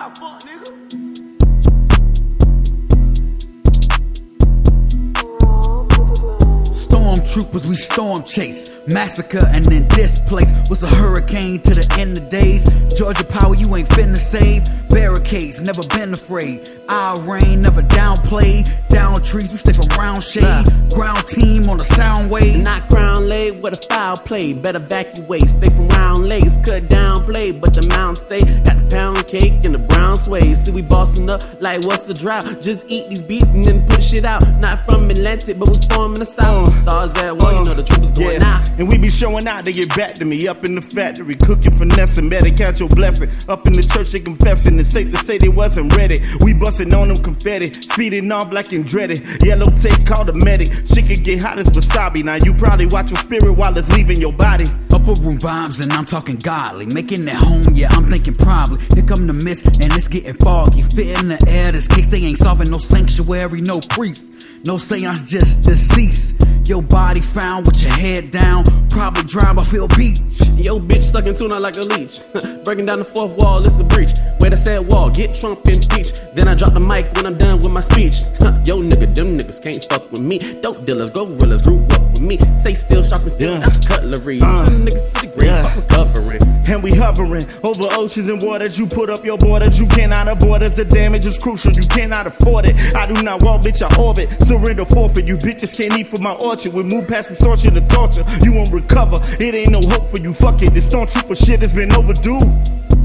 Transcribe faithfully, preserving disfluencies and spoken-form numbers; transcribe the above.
out, fuck nigga. Stormtroopers, we storm chase, massacre and then displace. What's a hurricane to the end of days? Georgia power, you ain't finna save. Barricades, never been afraid. Our reign, never downplayed. Down trees, we stay from round shade. Nah. Ground team on the sound wave. Not ground laid with a foul play. Better evacuate, stay from round legs. Cut down play, but the mountain say got the pound cake and the brown sway. See we bossing up like what's the drought? Just eat these beats and then put shit out. Not from Atlantic, but we forming the south. Stars at war, you know the troopers going yeah. out. And we be showing out to get back to me. Up in the factory, cooking, finessing, better catch your blessing. Up in the church, they confessing. It's safe to say they wasn't ready. We busting on them confetti, speeding off like and dreaded. Yellow tape called the medic. Shit could get hot as wasabi. Now you probably watch your spirit while it's leaving your body. Upper room vibes and I'm talking godly. Making it home, yeah, I'm thinking probably. Here come the mist and it's getting foggy. Fit in the air, this case they ain't solving no sanctuary, no priest. No seance, just deceased. Your body found with your head down, probably drowned by Phil Beach. Yo bitch sucking tuna like a leech. Breaking down the fourth wall, it's a breach. Wait a said wall, get Trump impeached. Then I drop the mic when I'm done with my speech. Yo nigga, them niggas can't fuck with me. Dope dealers, gorillas grew up with me. Say still sharp and still, yeah. That's cutlery. Uh, Some niggas to the grave, yeah. I'm recovering. And we hovering over oceans and waters. You put up your borders, you cannot avoid us. The damage is crucial, you cannot afford it. I do not walk, bitch, I orbit. Surrender forfeit, you bitches can't eat from my orchard. We move past extortion to torture, you won't recover. It ain't no hope for you, fuck it. This stormtrooper shit has been overdue.